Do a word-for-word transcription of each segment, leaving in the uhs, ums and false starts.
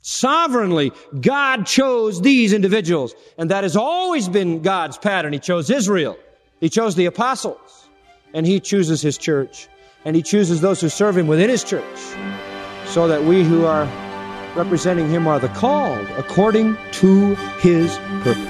Sovereignly, God chose these individuals. And that has always been God's pattern. He chose Israel. He chose the apostles. And He chooses His church. And He chooses those who serve Him within His church. So that we who are representing Him are the called according to His purpose.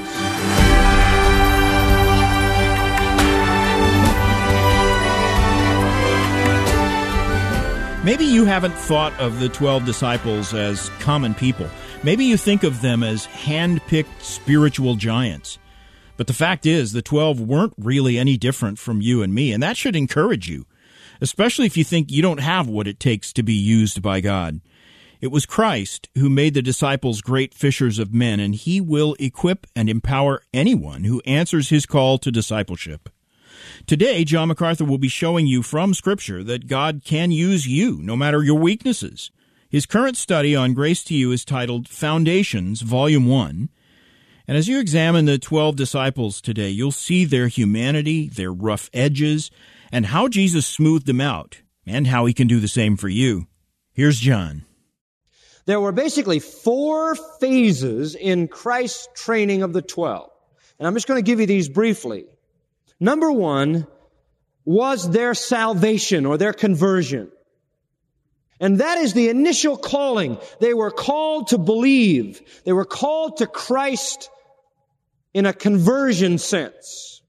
Maybe you haven't thought of the twelve disciples as common people. Maybe you think of them as hand-picked spiritual giants. But the fact is, the twelve weren't really any different from you and me, and that should encourage you, especially if you think you don't have what it takes to be used by God. It was Christ who made the disciples great fishers of men, and He will equip and empower anyone who answers His call to discipleship. Today, John MacArthur will be showing you from Scripture that God can use you, no matter your weaknesses. His current study on Grace to You is titled Foundations, Volume one. And as you examine the twelve disciples today, you'll see their humanity, their rough edges, and how Jesus smoothed them out, and how He can do the same for you. Here's John. There were basically four phases in Christ's training of the twelve. And I'm just going to give you these briefly. Number one was their salvation or their conversion. And that is the initial calling. They were called to believe. They were called to Christ in a conversion sense.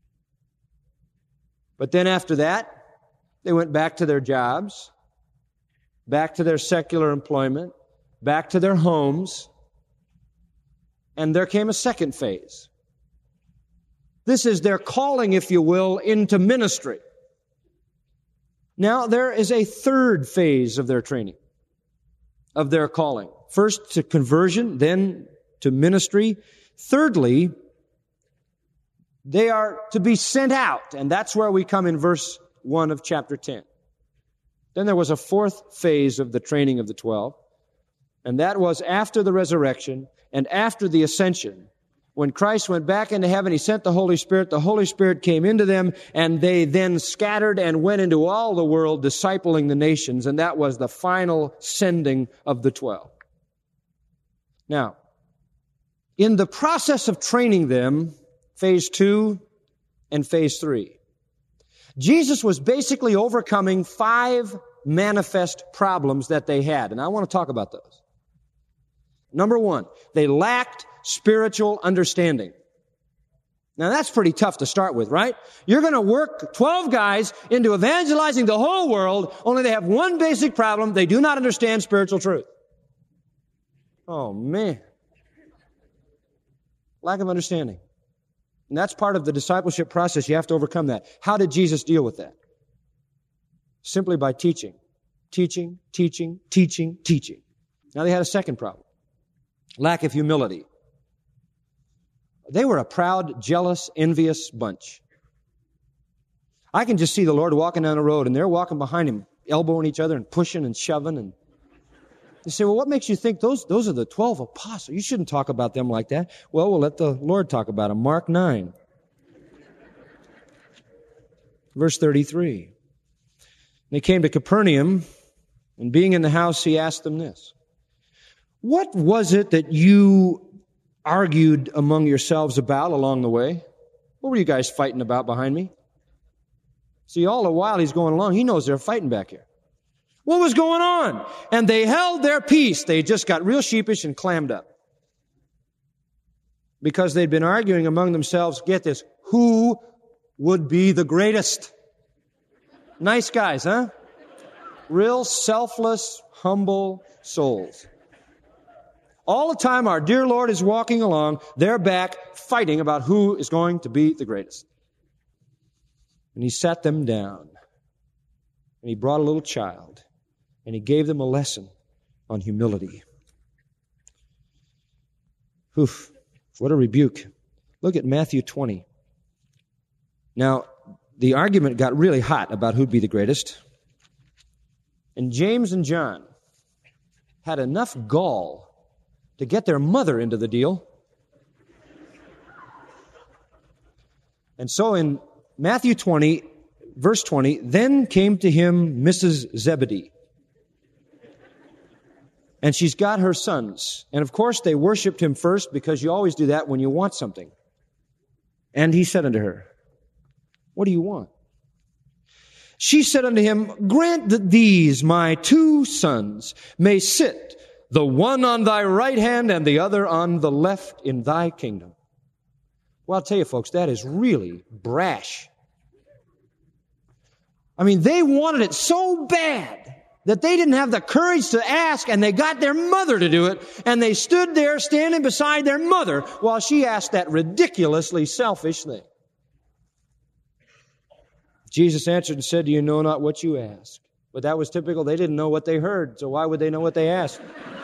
But then after that, they went back to their jobs, back to their secular employment, back to their homes, and there came a second phase. This is their calling, if you will, into ministry. Now, there is a third phase of their training, of their calling. First to conversion, then to ministry. Thirdly, they are to be sent out, and that's where we come in verse one of chapter ten. Then there was a fourth phase of the training of the twelve, and that was after the resurrection and after the ascension. When Christ went back into heaven, He sent the Holy Spirit. The Holy Spirit came into them, and they then scattered and went into all the world, discipling the nations, and that was the final sending of the twelve. Now, in the process of training them, phase two and phase three, Jesus was basically overcoming five manifest problems that they had, and I want to talk about those. Number one, they lacked spiritual understanding. Now that's pretty tough to start with, right? You're going to work twelve guys into evangelizing the whole world, only they have one basic problem. They do not understand spiritual truth. Oh, man. Lack of understanding. And that's part of the discipleship process. You have to overcome that. How did Jesus deal with that? Simply by teaching. Teaching, teaching, teaching, teaching. Now they had a second problem. Lack of humility. They were a proud, jealous, envious bunch. I can just see the Lord walking down the road, and they're walking behind Him, elbowing each other and pushing and shoving. And you say, well, what makes you think those, those are the twelve apostles? You shouldn't talk about them like that. Well, we'll let the Lord talk about them. Mark nine. Verse thirty-three. They came to Capernaum, and being in the house, He asked them this. What was it that you argued among yourselves about along the way? What were you guys fighting about behind me? See, all the while He's going along, He knows they're fighting back here. What was going on? And they held their peace. They just got real sheepish and clammed up. Because they'd been arguing among themselves, get this, who would be the greatest? Nice guys, huh? Real selfless, humble souls. All the time our dear Lord is walking along, they're back fighting about who is going to be the greatest. And He sat them down. And He brought a little child. And He gave them a lesson on humility. Oof, what a rebuke. Look at Matthew twenty. Now, the argument got really hot about who'd be the greatest. And James and John had enough gall to get their mother into the deal. And so in Matthew twenty, verse twenty, then came to Him Missus Zebedee. And she's got her sons. And of course they worshiped him first, because you always do that when you want something. And he said unto her, what do you want? She said unto him, grant that these, my two sons, may sit, the one on thy right hand and the other on the left in thy kingdom. Well, I'll tell you folks, that is really brash. I mean, they wanted it so bad that they didn't have the courage to ask, and they got their mother to do it, and they stood there standing beside their mother while she asked that ridiculously selfish thing. Jesus answered and said, do you know not what you ask? But that was typical. They didn't know what they heard, so why would they know what they asked?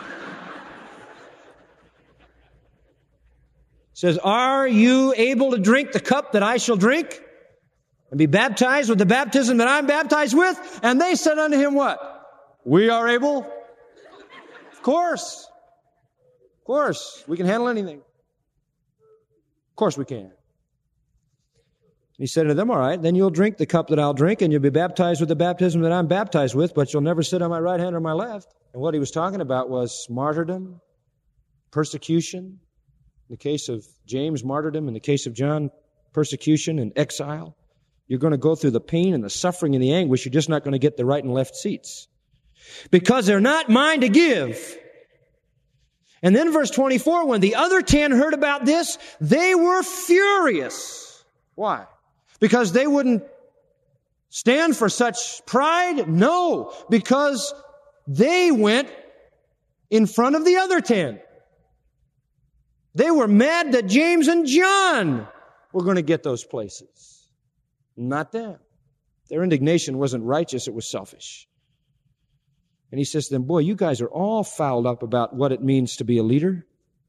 Says, are you able to drink the cup that I shall drink and be baptized with the baptism that I'm baptized with? And they said unto him, what? We are able. Of course. Of course. We can handle anything. Of course we can. He said to them, all right, then you'll drink the cup that I'll drink, and you'll be baptized with the baptism that I'm baptized with, but you'll never sit on my right hand or my left. And what he was talking about was martyrdom, persecution. In the case of James, martyrdom. In the case of John, persecution and exile. You're going to go through the pain and the suffering and the anguish. You're just not going to get the right and left seats. Because they're not mine to give. And then verse twenty-four, when the other ten heard about this, they were furious. Why? Because they wouldn't stand for such pride? No, because they went in front of the other ten. They were mad that James and John were going to get those places. Not them. Their indignation wasn't righteous, it was selfish. And he says to them, boy, you guys are all fouled up about what it means to be a leader.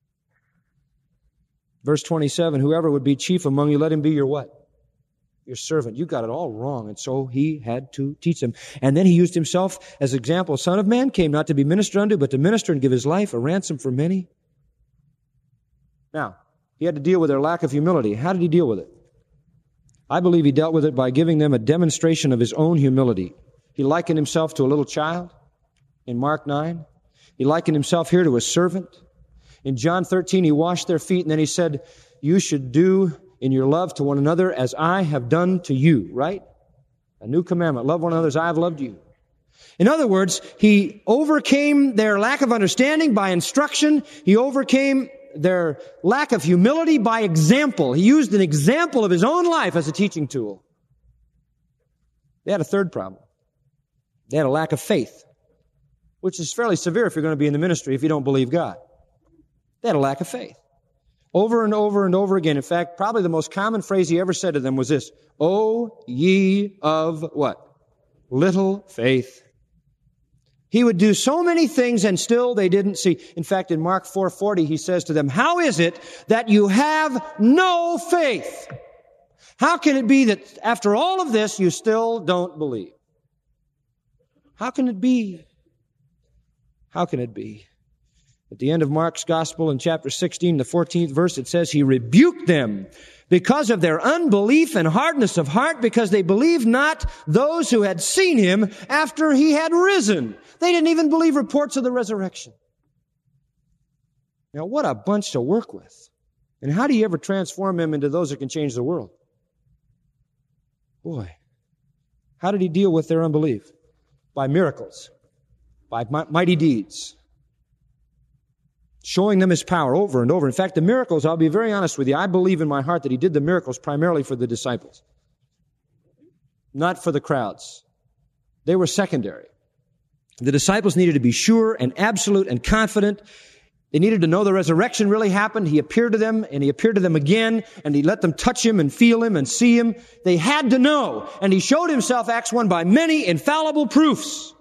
Verse twenty-seven, whoever would be chief among you, let him be your what? Your servant. You got it all wrong. And so he had to teach them. And then he used himself as example. Son of man came not to be ministered unto, but to minister and give his life a ransom for many. Now, he had to deal with their lack of humility. How did he deal with it? I believe he dealt with it by giving them a demonstration of his own humility. He likened himself to a little child in Mark nine. He likened himself here to a servant. In John thirteen, he washed their feet, and then he said, you should do in your love to one another as I have done to you, right? A new commandment. Love one another as I have loved you. In other words, he overcame their lack of understanding by instruction. He overcame their lack of humility by example. He used an example of his own life as a teaching tool. They had a third problem. They had a lack of faith, which is fairly severe if you're going to be in the ministry if you don't believe God. They had a lack of faith. Over and over and over again. In fact, probably the most common phrase he ever said to them was this, O ye of what? Little faith. He would do so many things and still they didn't see. In fact, in Mark four forty, he says to them, how is it that you have no faith? How can it be that after all of this, you still don't believe? How can it be? How can it be? At the end of Mark's gospel in chapter sixteen, the fourteenth verse, it says, he rebuked them because of their unbelief and hardness of heart, because they believed not those who had seen him after he had risen. They didn't even believe reports of the resurrection. Now, what a bunch to work with. And how do you ever transform them into those that can change the world? Boy, how did he deal with their unbelief? By miracles, by mighty deeds, showing them his power over and over. In fact, the miracles, I'll be very honest with you, I believe in my heart that he did the miracles primarily for the disciples, not for the crowds. They were secondary. The disciples needed to be sure and absolute and confident. They needed to know the resurrection really happened. He appeared to them, and he appeared to them again, and he let them touch him and feel him and see him. They had to know, and he showed himself, Acts one, by many infallible proofs.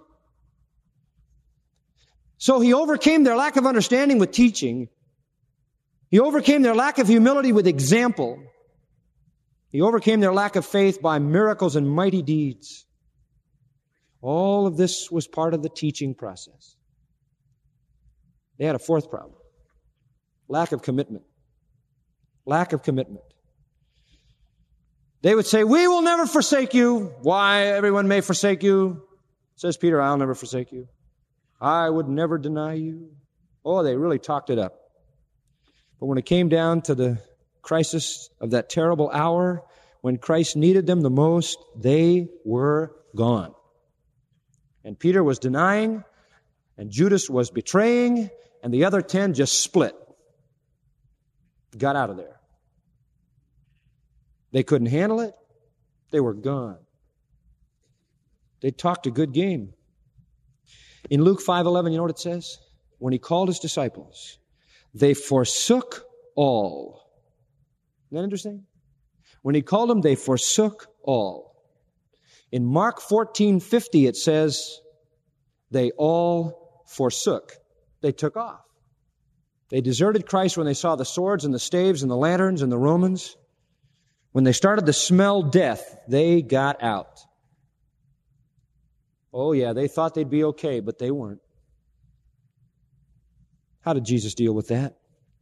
So he overcame their lack of understanding with teaching. He overcame their lack of humility with example. He overcame their lack of faith by miracles and mighty deeds. All of this was part of the teaching process. They had a fourth problem. Lack of commitment. Lack of commitment. They would say, we will never forsake you. Why? Everyone may forsake you. Says Peter, I'll never forsake you. I would never deny you. Oh, they really talked it up. But when it came down to the crisis of that terrible hour, when Christ needed them the most, they were gone. And Peter was denying, and Judas was betraying, and the other ten just split. Got out of there. They couldn't handle it. They were gone. They talked a good game. In Luke five eleven, you know what it says? When he called his disciples, they forsook all. Isn't that interesting? When he called them, they forsook all. In Mark fourteen fifty, it says, they all forsook. They took off. They deserted Christ when they saw the swords and the staves and the lanterns and the Romans. When they started to smell death, they got out. Oh yeah, they thought they'd be okay, but they weren't. How did Jesus deal with that?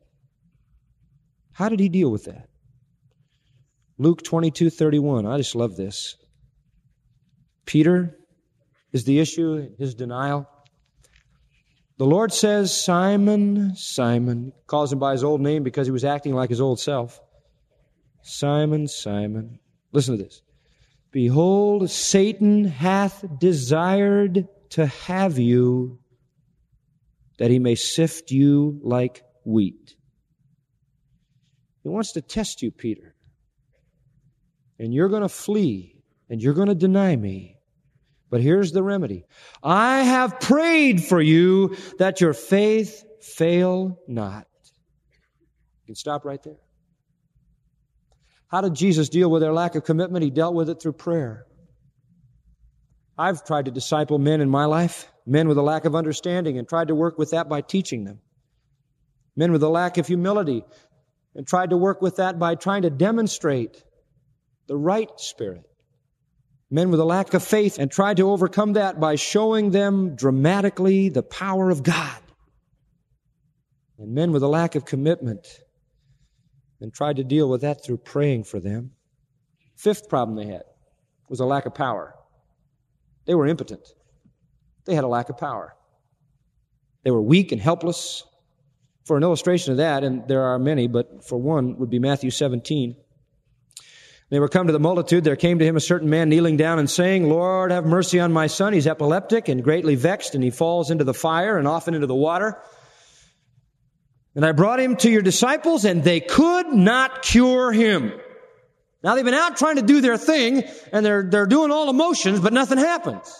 How did he deal with that? Luke twenty-two thirty-one. I just love this. Peter is the issue, his denial. The Lord says, Simon, Simon, calls him by his old name because he was acting like his old self. Simon, Simon. Listen to this. Behold, Satan hath desired to have you, that he may sift you like wheat. He wants to test you, Peter. And you're going to flee, and you're going to deny me. But here's the remedy. I have prayed for you that your faith fail not. You can stop right there. How did Jesus deal with their lack of commitment? He dealt with it through prayer. I've tried to disciple men in my life, men with a lack of understanding, and tried to work with that by teaching them. Men with a lack of humility, and tried to work with that by trying to demonstrate the right spirit. Men with a lack of faith, and tried to overcome that by showing them dramatically the power of God. And men with a lack of commitment, and tried to deal with that through praying for them. Fifth problem they had was a lack of power. They were impotent. They had a lack of power. They were weak and helpless. For an illustration of that, and there are many, but for one would be Matthew seventeen. They were come to the multitude. There came to him a certain man kneeling down and saying, Lord, have mercy on my son. He's epileptic and greatly vexed, and he falls into the fire and often into the water. And I brought him to your disciples, and they could not cure him. Now they've been out trying to do their thing, and they're, they're doing all the motions, but nothing happens.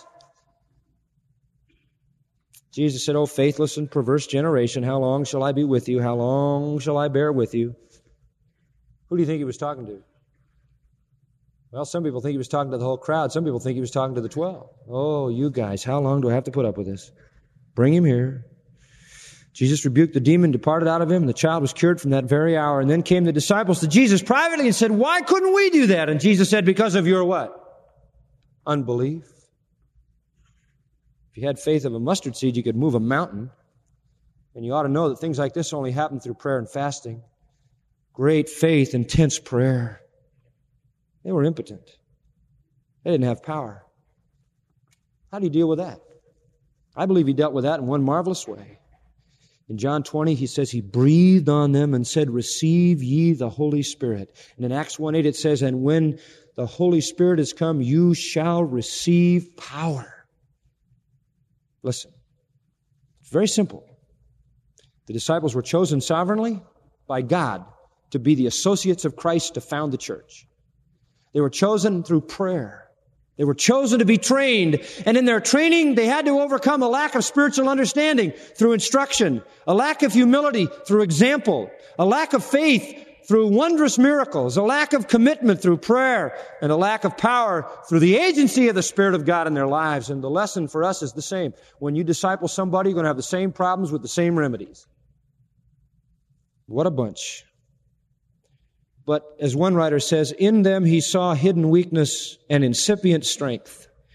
Jesus said, O faithless and perverse generation, how long shall I be with you? How long shall I bear with you? Who do you think he was talking to? Well, some people think he was talking to the whole crowd. Some people think he was talking to the twelve. Oh, you guys, how long do I have to put up with this? Bring him here. Jesus rebuked the demon, departed out of him, and the child was cured from that very hour. And then came the disciples to Jesus privately and said, why couldn't we do that? And Jesus said, because of your what? Unbelief. If you had faith of a mustard seed, you could move a mountain. And you ought to know that things like this only happen through prayer and fasting. Great faith, intense prayer. They were impotent. They didn't have power. How do you deal with that? I believe he dealt with that in one marvelous way. In John twenty, he says he breathed on them and said, receive ye the Holy Spirit. And in Acts one eight, it says, and when the Holy Spirit has come, you shall receive power. Listen, it's very simple. The disciples were chosen sovereignly by God to be the associates of Christ to found the church. They were chosen through prayer. They were chosen to be trained. And in their training, they had to overcome a lack of spiritual understanding through instruction, a lack of humility through example, a lack of faith through wondrous miracles, a lack of commitment through prayer, and a lack of power through the agency of the Spirit of God in their lives. And the lesson for us is the same. When you disciple somebody, you're going to have the same problems with the same remedies. What a bunch. But as one writer says, in them he saw hidden weakness and incipient strength.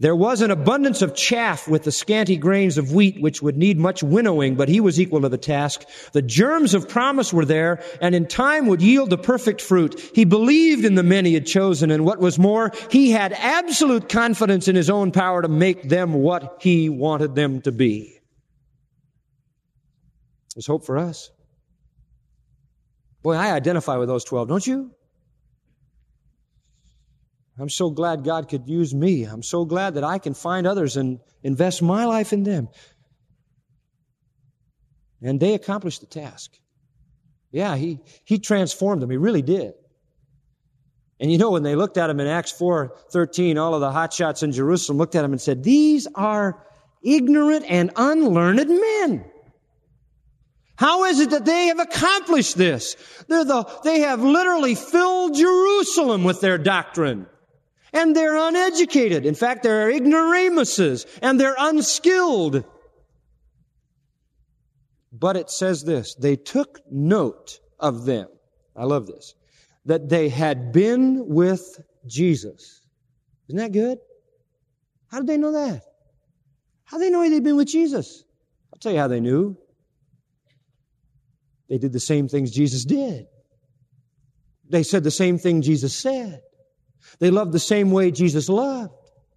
There was an abundance of chaff with the scanty grains of wheat, which would need much winnowing, but he was equal to the task. The germs of promise were there, and in time would yield the perfect fruit. He believed in the men he had chosen, and what was more, he had absolute confidence in his own power to make them what he wanted them to be. There's hope for us. Boy, I identify with those twelve, don't you? I'm so glad God could use me. I'm so glad that I can find others and invest my life in them. And they accomplished the task. Yeah, he, he transformed them. He really did. And you know, when they looked at him in Acts four thirteen, all of the hotshots in Jerusalem looked at him and said, these are ignorant and unlearned men. How is it that they have accomplished this? They're the, they have literally filled Jerusalem with their doctrine. And they're uneducated. In fact, they're ignoramuses, and they're unskilled. But it says this, they took note of them. I love this. That they had been with Jesus. Isn't that good? How did they know that? How did they know they'd been with Jesus? I'll tell you how they knew. They did the same things Jesus did. They said the same thing Jesus said. They loved the same way Jesus loved.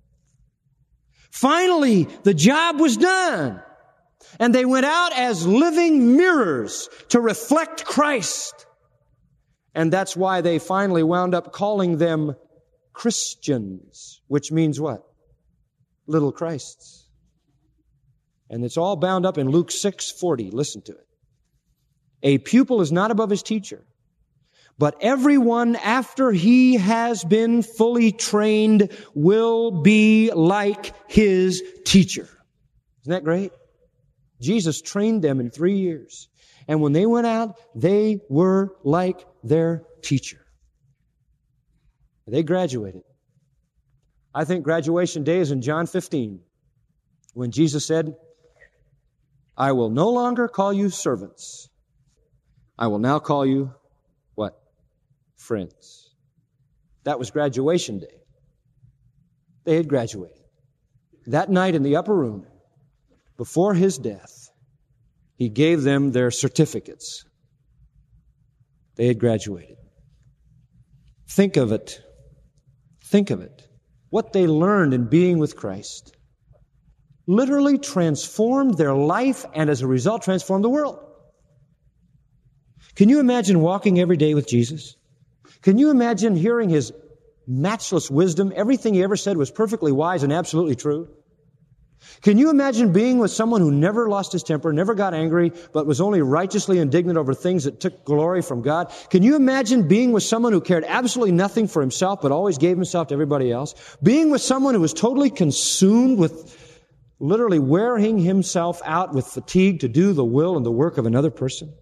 Finally, the job was done. And they went out as living mirrors to reflect Christ. And that's why they finally wound up calling them Christians, which means what? Little Christs. And it's all bound up in Luke six forty. Listen to it. A pupil is not above his teacher, but everyone after he has been fully trained will be like his teacher. Isn't that great? Jesus trained them in three years. And when they went out, they were like their teacher. They graduated. I think graduation day is in John fifteen, when Jesus said, I will no longer call you servants. I will now call you, what? Friends. That was graduation day. They had graduated. That night in the upper room, before his death, he gave them their certificates. They had graduated. Think of it. Think of it. What they learned in being with Christ literally transformed their life and as a result transformed the world. Can you imagine walking every day with Jesus? Can you imagine hearing his matchless wisdom? Everything he ever said was perfectly wise and absolutely true. Can you imagine being with someone who never lost his temper, never got angry, but was only righteously indignant over things that took glory from God? Can you imagine being with someone who cared absolutely nothing for himself, but always gave himself to everybody else? Being with someone who was totally consumed with literally wearing himself out with fatigue to do the will and the work of another person?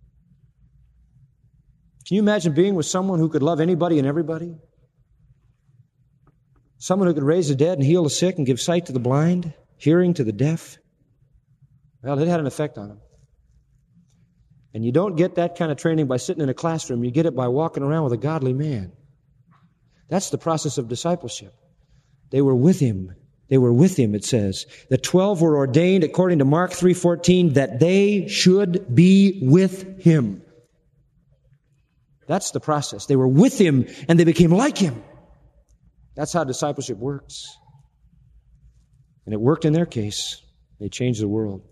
Can you imagine being with someone who could love anybody and everybody? Someone who could raise the dead and heal the sick and give sight to the blind, hearing to the deaf? Well, it had an effect on him. And you don't get that kind of training by sitting in a classroom. You get it by walking around with a godly man. That's the process of discipleship. They were with him. They were with him, it says. The twelve were ordained, according to Mark three fourteen, that they should be with him. That's the process. They were with him and they became like him. That's how discipleship works. And it worked in their case. They changed the world.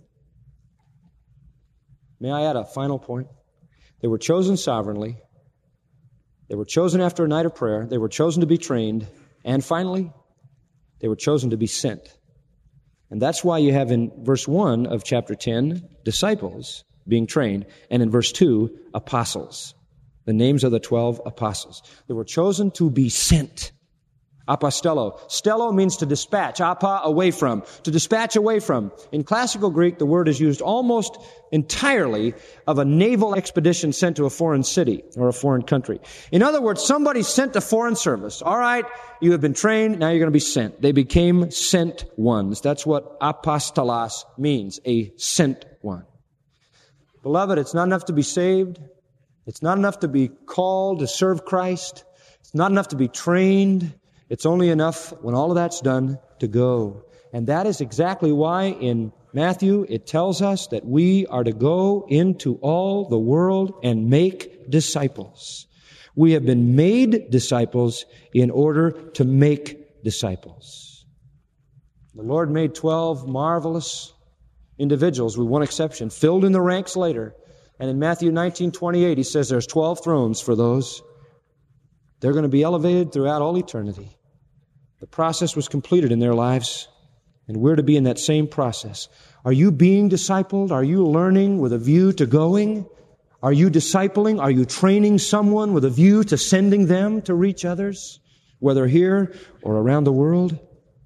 May I add a final point? They were chosen sovereignly. They were chosen after a night of prayer. They were chosen to be trained. And finally, they were chosen to be sent. And that's why you have in verse one of chapter ten, disciples being trained, and in verse two, apostles. The names of the twelve apostles. They were chosen to be sent. Apostello. Stello means to dispatch. Apa, away from. To dispatch away from. In classical Greek, the word is used almost entirely of a naval expedition sent to a foreign city or a foreign country. In other words, somebody sent to foreign service. All right, you have been trained, now you're going to be sent. They became sent ones. That's what apostolos means, a sent one. Beloved, it's not enough to be saved. It's not enough to be called to serve Christ. It's not enough to be trained. It's only enough when all of that's done to go. And that is exactly why in Matthew it tells us that we are to go into all the world and make disciples. We have been made disciples in order to make disciples. The Lord made twelve marvelous individuals, with one exception, filled in the ranks later. And in Matthew nineteen twenty-eight, He says there's twelve thrones for those. They're going to be elevated throughout all eternity. The process was completed in their lives, and we're to be in that same process. Are you being discipled? Are you learning with a view to going? Are you discipling? Are you training someone with a view to sending them to reach others, whether here or around the world?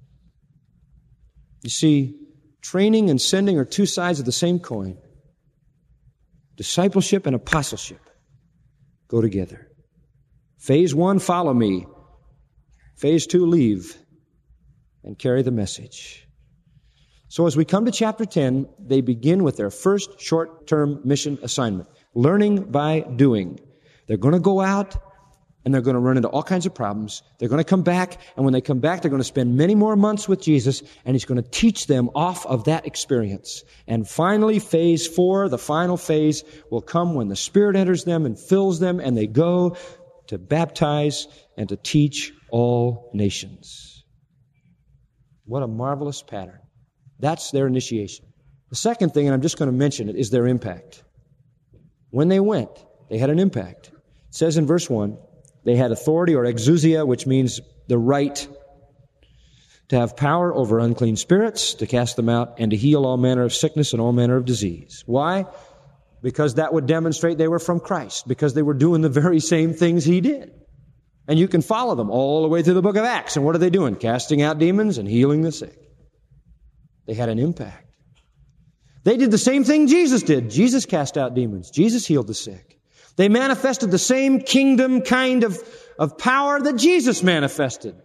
You see, training and sending are two sides of the same coin. Discipleship and apostleship go together. Phase one, follow me. Phase two, leave and carry the message. So as we come to chapter ten, they begin with their first short-term mission assignment, learning by doing. They're going to go out and they're going to run into all kinds of problems. They're going to come back, and when they come back, they're going to spend many more months with Jesus, and He's going to teach them off of that experience. And finally, phase four, the final phase, will come when the Spirit enters them and fills them, and they go to baptize and to teach all nations. What a marvelous pattern. That's their initiation. The second thing, and I'm just going to mention it, is their impact. When they went, they had an impact. It says in verse one, they had authority, or exousia, which means the right to have power over unclean spirits, to cast them out, and to heal all manner of sickness and all manner of disease. Why? Because that would demonstrate they were from Christ, because they were doing the very same things He did. And you can follow them all the way through the book of Acts. And what are they doing? Casting out demons and healing the sick. They had an impact. They did the same thing Jesus did. Jesus cast out demons. Jesus healed the sick. They manifested the same kingdom kind of, of power that Jesus manifested.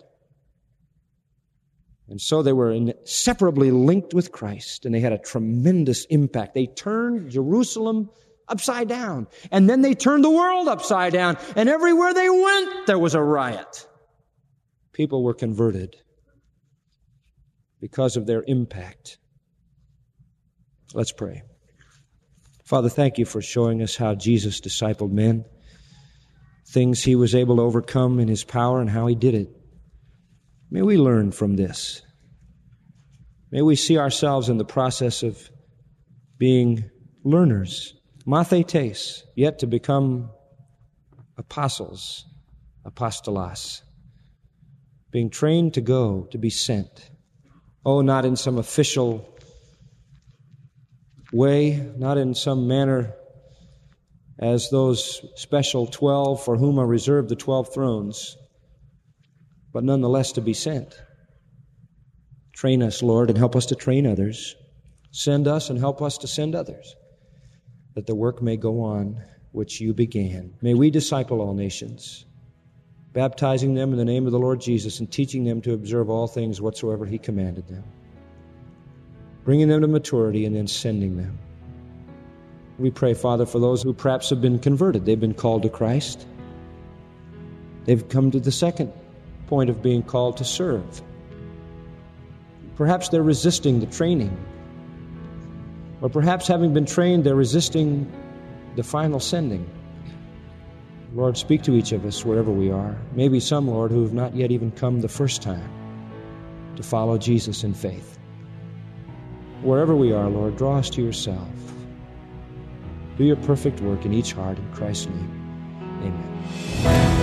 And so they were inseparably linked with Christ, and they had a tremendous impact. They turned Jerusalem upside down, and then they turned the world upside down, and everywhere they went, there was a riot. People were converted because of their impact. Let's pray. Father, thank You for showing us how Jesus discipled men, things He was able to overcome in His power and how He did it. May we learn from this. May we see ourselves in the process of being learners, mathetes, yet to become apostles, apostolos, being trained to go, to be sent. Oh, not in some official way, not in some manner as those special twelve for whom are reserved the twelve thrones, but nonetheless to be sent. Train us, Lord, and help us to train others. Send us and help us to send others, that the work may go on which You began. May we disciple all nations, baptizing them in the name of the Lord Jesus and teaching them to observe all things whatsoever He commanded them, bringing them to maturity and then sending them. We pray, Father, for those who perhaps have been converted. They've been called to Christ. They've come to the second point of being called to serve. Perhaps they're resisting the training. Or perhaps having been trained, they're resisting the final sending. Lord, speak to each of us wherever we are. Maybe some, Lord, who have not yet even come the first time to follow Jesus in faith. Wherever we are, Lord, draw us to Yourself. Do Your perfect work in each heart. In Christ's name, amen.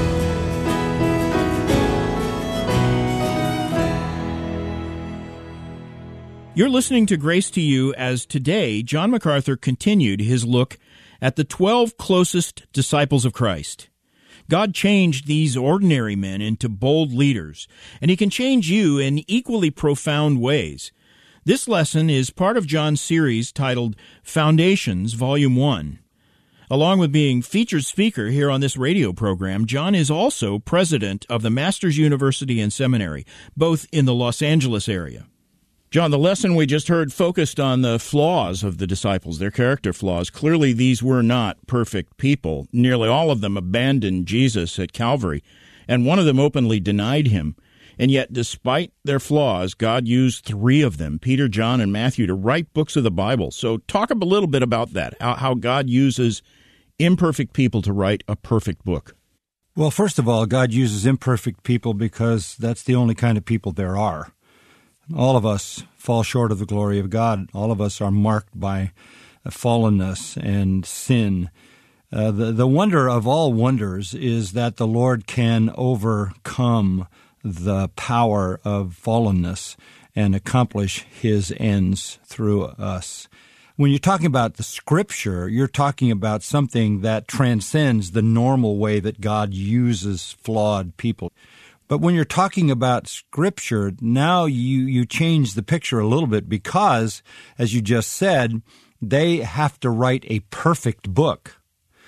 You're listening to Grace to You as today John MacArthur continued his look at the twelve closest disciples of Christ. God changed these ordinary men into bold leaders, and He can change you in equally profound ways. This lesson is part of John's series titled Foundations, Volume one. Along with being featured speaker here on this radio program, John is also president of the Masters University and Seminary, both in the Los Angeles area. John, the lesson we just heard focused on the flaws of the disciples, their character flaws. Clearly, these were not perfect people. Nearly all of them abandoned Jesus at Calvary, and one of them openly denied Him. And yet, despite their flaws, God used three of them, Peter, John, and Matthew, to write books of the Bible. So talk a little bit about that, how, how God uses imperfect people to write a perfect book. Well, first of all, God uses imperfect people because that's the only kind of people there are. All of us fall short of the glory of God. All of us are marked by fallenness and sin. Uh, the, the wonder of all wonders is that the Lord can overcome the power of fallenness and accomplish his ends through us. When you're talking about the Scripture, you're talking about something that transcends the normal way that God uses flawed people. But when you're talking about Scripture, now you, you change the picture a little bit because, as you just said, they have to write a perfect book.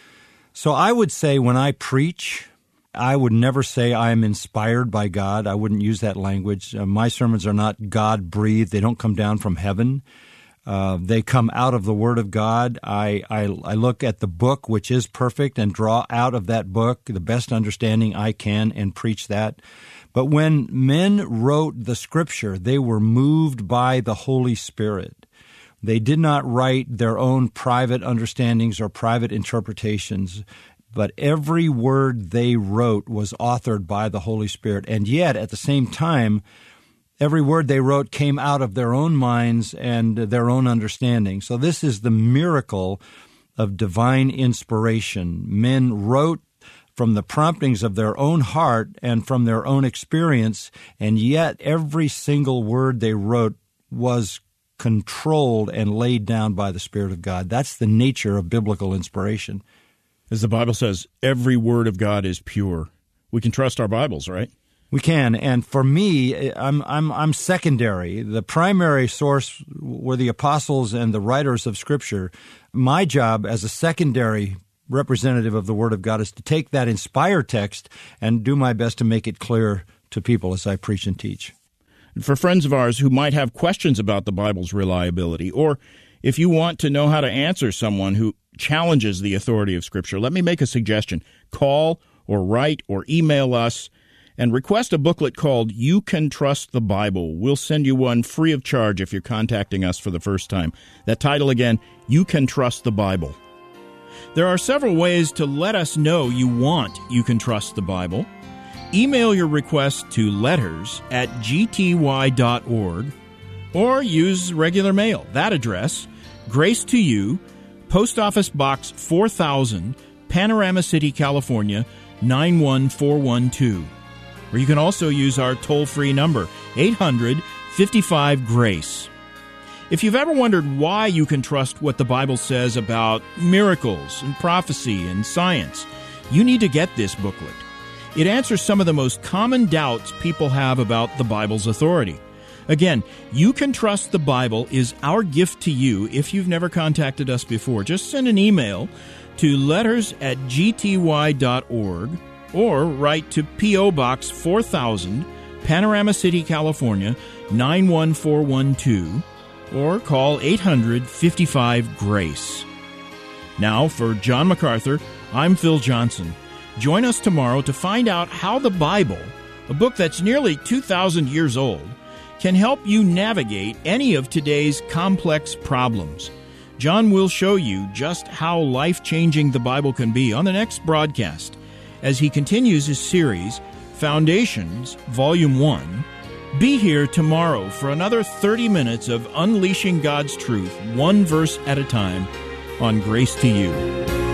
So I would say when I preach, I would never say I am inspired by God. I wouldn't use that language. Uh, my sermons are not God-breathed. They don't come down from heaven. Uh, they come out of the Word of God. I, I, I look at the book, which is perfect, and draw out of that book the best understanding I can and preach that. But when men wrote the Scripture, they were moved by the Holy Spirit. They did not write their own private understandings or private interpretations, but every word they wrote was authored by the Holy Spirit. And yet, at the same time, every word they wrote came out of their own minds and their own understanding. So this is the miracle of divine inspiration. Men wrote from the promptings of their own heart and from their own experience, and yet every single word they wrote was controlled and laid down by the Spirit of God. That's the nature of biblical inspiration. As the Bible says, every word of God is pure. We can trust our Bibles, right? We can, and for me, I'm I'm I'm secondary. The primary source were the apostles and the writers of Scripture. My job as a secondary representative of the Word of God is to take that inspired text and do my best to make it clear to people as I preach and teach. For friends of ours who might have questions about the Bible's reliability, or if you want to know how to answer someone who challenges the authority of Scripture, let me make a suggestion. Call or write or email us and request a booklet called You Can Trust the Bible. We'll send you one free of charge if you're contacting us for the first time. That title again, You Can Trust the Bible. There are several ways to let us know you want You Can Trust the Bible. Email your request to letters at g t y dot org or use regular mail. That address, Grace to You, Post Office Box four thousand, Panorama City, California, nine one four one two. Or you can also use our toll-free number, eight hundred, fifty-five, GRACE. If you've ever wondered why you can trust what the Bible says about miracles and prophecy and science, you need to get this booklet. It answers some of the most common doubts people have about the Bible's authority. Again, You Can Trust the Bible is our gift to you if you've never contacted us before. Just send an email to letters at g t y dot org or write to P O. Box four thousand, Panorama City, California, nine one four one two, or call eight hundred, fifty-five, GRACE. Now, for John MacArthur, I'm Phil Johnson. Join us tomorrow to find out how the Bible, a book that's nearly two thousand years old, can help you navigate any of today's complex problems. John will show you just how life-changing the Bible can be on the next broadcast as he continues his series, Foundations, Volume one. Be here tomorrow for another thirty minutes of unleashing God's truth, one verse at a time, on Grace to You.